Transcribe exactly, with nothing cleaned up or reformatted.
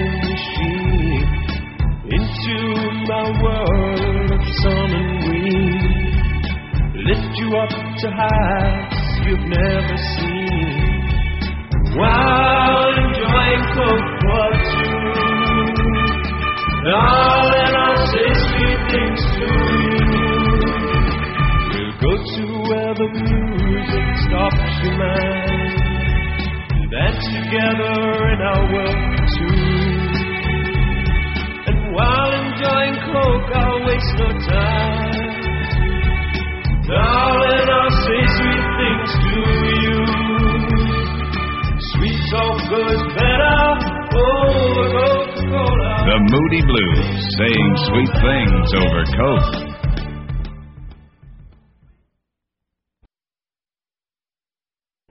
machine into my world of sun and wind. Lift you up to heights you've never seen, while enjoying Coke for two. Darling, I'll say sweet things to you. We'll go to where the music stops your mind, dance together in our world too. And while enjoying Coke, I'll waste no time. Darling, I'll say sweet things to you. Sweet talk goes better over Coca-Cola. The Moody Blues, saying sweet things over Coke.